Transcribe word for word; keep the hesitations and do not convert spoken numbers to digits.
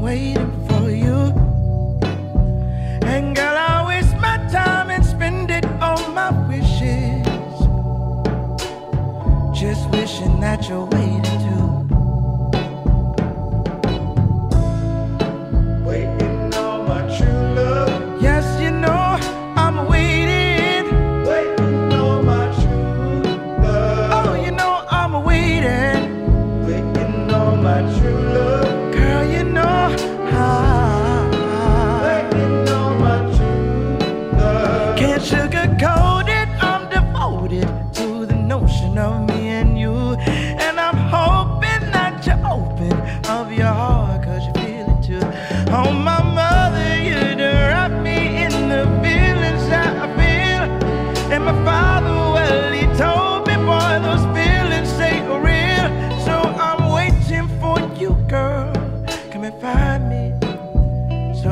waiting for you. And girl, I waste my time and spend it on my wishes, just wishing that you're waiting too. Waiting on my true love. Yes, you know I'm waiting. Waiting on my true love. Oh, you know I'm waiting. Waiting on my true love. Girl, you know I'm waiting on my true love. Can't sugarcoat it, I'm devoted to the notion of me and you. And I'm hoping that you're open of your heart, cause you feel it too. Oh my